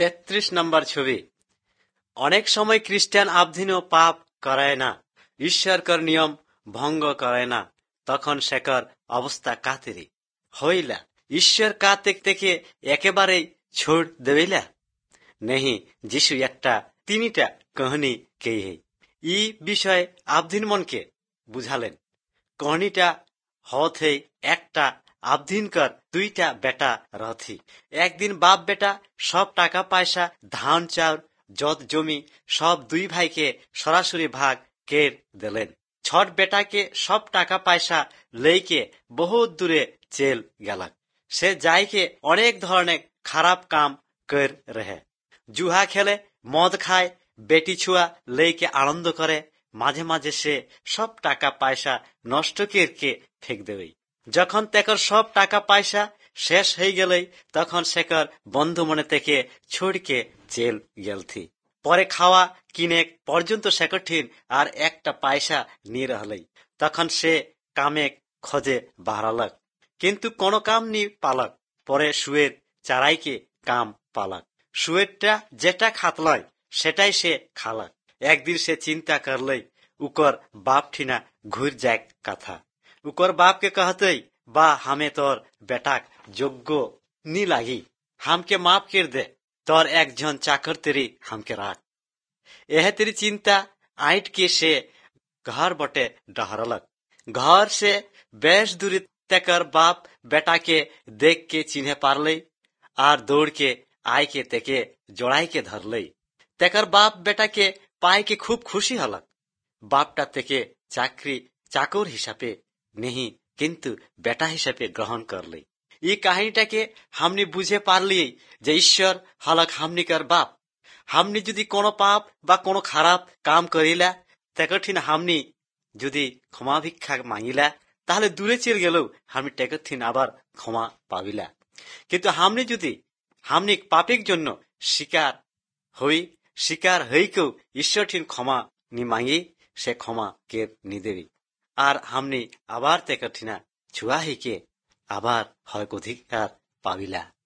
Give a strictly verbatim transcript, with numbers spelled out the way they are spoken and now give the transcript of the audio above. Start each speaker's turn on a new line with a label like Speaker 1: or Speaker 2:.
Speaker 1: তেত্রিশ নম্বর ছবি। অনেক সময় খ্রিস্টান আবধিনও পাপ করায় না, ঈশ্বরকর নিয়ম ভঙ্গ করে না, তখন শেখর অবস্থা কাতেরি হইলা। ঈশ্বর কাতেক থেকে একেবারেই छोड़ দেবেলা नहीं। যিশু একটা তিনটা কাহিনী কেহে ই বিষয়ে আবধিন মনকে বুঝালেন। কাহিনীটা হতে একটা আবধিনকর দুইটা বেটা রথি। একদিন বাপ বেটা সব টাকা পয়সা ধান চাউল যত জমি সব দুই ভাইকে সরাসরি ভাগ কের দিলেন। ছোট বেটাকে সব টাকা পয়সা লেকে বহুত দূরে চেল গেল। সে যাইকে অনেক ধরনের খারাপ কাম কর রহে, জুহা খেলে, মদ খায়, বেটি ছুয়া লেকে আনন্দ করে। মাঝে মাঝে সে সব টাকা পয়সা নষ্ট করকে ফেক দেবে। যখন তেকর সব টাকা পয়সা শেষ হয়ে গেলে তখন শেখর বন্ধু মনে থেকে ছুড়কে জেল গেলথি। পরে খাওয়া কিনে পর্যন্ত শেখর ঠিন আর একটা পয়সা নিয়ে রহলেই। তখন সে কামে খোঁজে বাড়ালক, কিন্তু কোনো কাম নি পালক। পরে শুয়ের চারাইকে কাম পালক। শুয়েরটা যেটা খাতলয় সেটাই সে খালক। একদিন সে চিন্তা করলই উকর বাপ ঠিনা ঘুর যাক কথা। উকর বাপকে कहतई बा हमें तोर बेटाक যোগ্য नी लागी, हमके माफ कर दे, तोर एक जन चाकर तेरी हमके राख। यह तेरी चिंता आइट के से घर बटे डहरलक। घर से बेश दूरी तेकर बाप बेटा के देख के चिन्हे पारलई और दौड़ के आय के तेके जोड़ाई के धरलई। तेकर बाप बेटा के पाई के खूब खुशी हलक। बापटा तेके चाकरी चाकर हिसाबे नहीं किंतु बेटा हिसाबे ग्रहण करलई। ये কাহিনীটাকে हमने बुझे पारली जे ঈশ্বর हलक हमनी कर बाप। हमनी যদি কোনো পাপ বা কোনো খারাপ কাম করিলা তেকঠিন हमनी যদি ক্ষমা ভিক্ষা মাঙ্গিলা তাহলে দূরে চেয়ে গেলেও हमनी তেকঠিন আবার ক্ষমা পাবিলা। কিন্তু हमनी যদি हमनी পাপের জন্য শিকার হই, শিকার হইকেও ঈশ্বর ঠিন ক্ষমা নি মাঙ্গি, সে ক্ষমা কে নি দেবি। আর हमनी আবার তেকঠিনা ছুয়া হইকে আবার হয় অধিকার পাবিলা।